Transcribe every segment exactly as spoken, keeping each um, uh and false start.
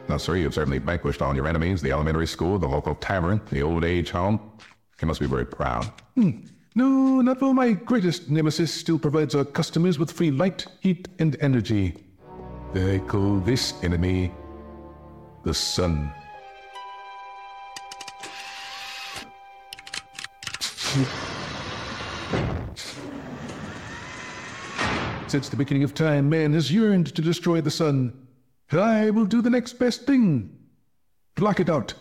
Now, sir, you've certainly vanquished all your enemies, the elementary school, the local tavern, the old age home. You must be very proud. Hmm. No, not for my greatest nemesis still provides our customers with free light, heat, and energy. I call this enemy the sun. Since the beginning of time, man has yearned to destroy the sun. I will do the next best thing. Block it out.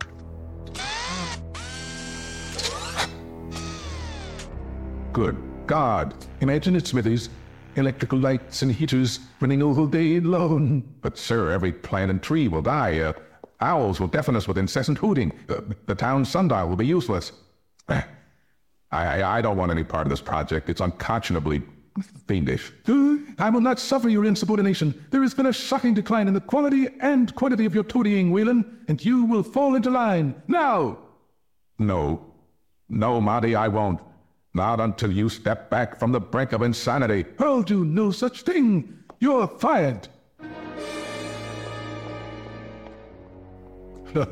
Good God. Imagine it, Smithies. Electrical lights and heaters running all day long. But, sir, every plant and tree will die. Uh, owls will deafen us with incessant hooting. Uh, the town sundial will be useless. I, I, I don't want any part of this project. It's unconscionably fiendish. Uh, I will not suffer your insubordination. There has been a shocking decline in the quality and quantity of your toadying, Whelan, and you will fall into line. Now! No. No, Monty, I won't. Not until you step back from the brink of insanity. I'll do no such thing. You're fired. Take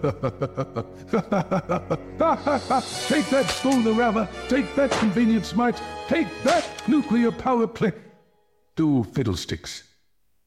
that, Skolderava. Take that, Convenient Smart. Take that, nuclear power plant. Do fiddlesticks.